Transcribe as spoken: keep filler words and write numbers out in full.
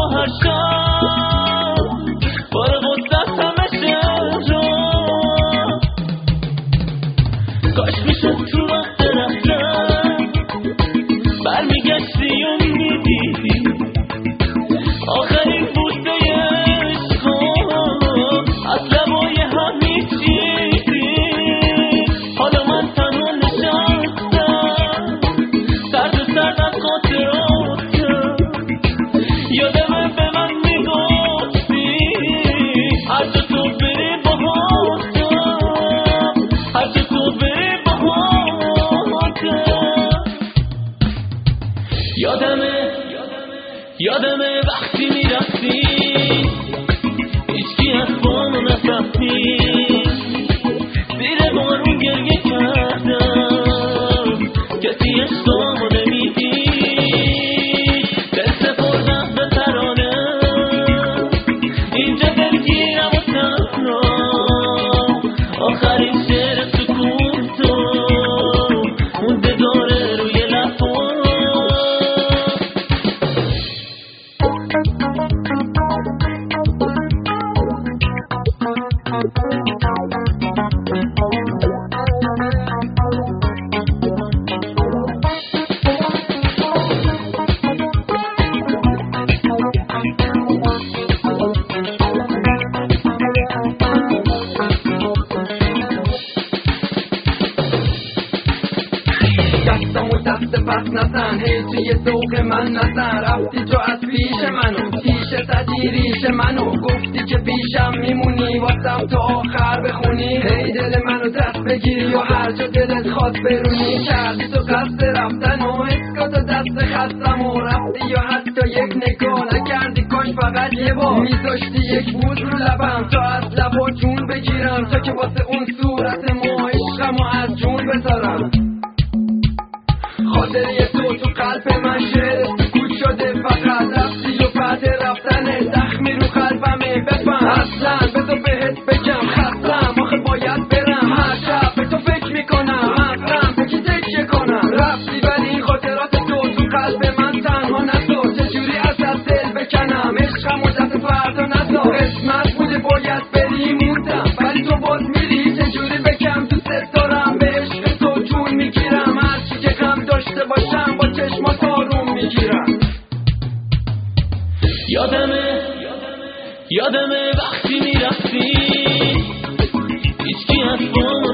هر شب بار قدرت همه شهر کاش میشد تو وقت رفتن برمیگشتی و میدیدی آخرین بوسه عشقم از لبای هم میچیدی. حالا من تنها نشستم سرد سرد از خاطراتم یادمه به من میگفتی هر جا تو بری باهاتم هر جا تو بری باهاتم. یادمه یادمه وقتی میرفتی هیچکی از بامو نفهمید زیر بارون گریه کردم کسی عشقامو نمیدید دل سپردم به ترانه اینجا دلگیرم و تنها آخرین شعر سکوتو مونده داره روی لبام. دستم و دست پس نزن هی توی ذوق من نزن رفتی تو از پیش منو پیش زدی ریش منو گفتی که پیشم میمونی واسم تا آخر بخونی هی دل منو دست بگیری و هر جا دلت خواست برونی کردی تو قصد رفتن و اسکات و دست خستم و رفتی یا حتی یک نگاه نکردی کاش فقط یه بار میذاشتی یک بوس رو لبم تا از لبا جون بگیرم تا که واسه اون صورت ما عشقم و از جون بذارم. خاطره تو تو قلب من شعر سکوت شده فقط رفتی و بعد رفتن زخمی رو قلبمه بفهم اصلا بذار بهت بگم خستم آخه باید برم هر شب به تو فکر میکنم عقلم به کی تکیه کنم رفتی ولی این خاطرات تو تو قلب من تنها نذار چجوری از از دل بکنم عشقم و دست فردا نذار قسمت بوده باید بری موندم ولی تو باز میری چجوری بکم دوست دارم به عشق تو جون میگیرم هرچی که غم داشته باشم با چشمات آروم میگیرم. یادمه یادمه وقتی میرفتی هیچکی از بام